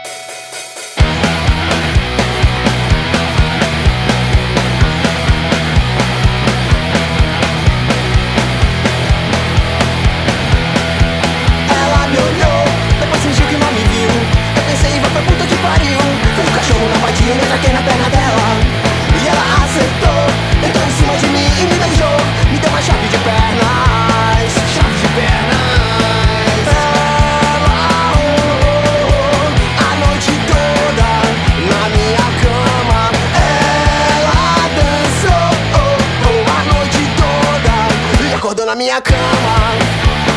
Ela me olhou, depois fingiu que não me viu. Eu pensei, vai pra puta que pariu. Fiz um cachorro na patinha, me traquei na perna dela. E ela aceitou, entrou em cima de mim e me beijou. Me deu uma chave de pernas, chave de pernas. Ela rolou a noite toda na minha cama. Ela dançou a noite toda e acordou na minha cama.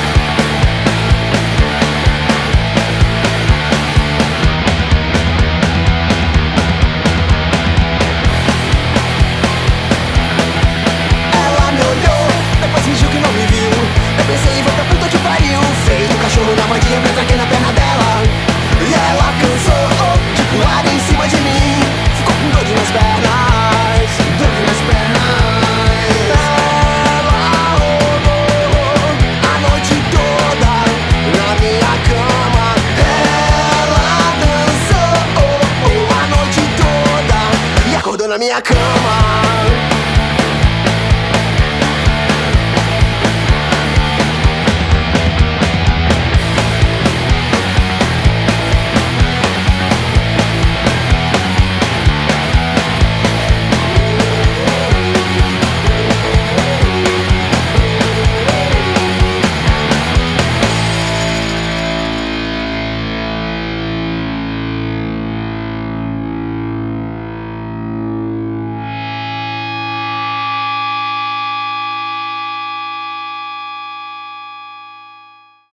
Fingiu que não me viu. Eu pensei, vou pra puta que pariu. Fez um cachorro na mandinha, me traquei na perna dela. E ela cansou de pular em cima de mim. Ficou com dor de nas pernas, dor de nas pernas. Ela rolou a noite toda na minha cama. Ela dançou a noite toda e acordou na minha cama.